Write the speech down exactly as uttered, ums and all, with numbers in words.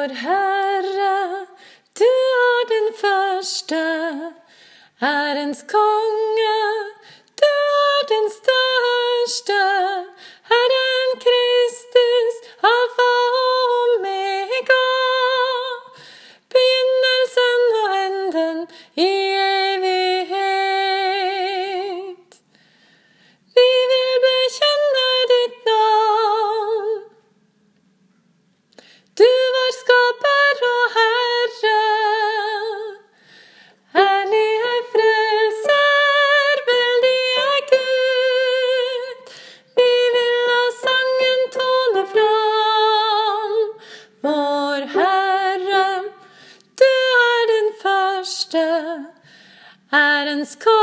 Vår Herre, du er den første, Herrens konge, du er den største, Herren Kristus, Alfa og Omega, begynnelsen og enden i evighet. Vi vil bekjenne ditt navn. Du var skaper og Herre, ærlig er frelser, veldig er Gud. Vi vil la sangen tone fram. Vår Herre, du er den første, Herrens konge.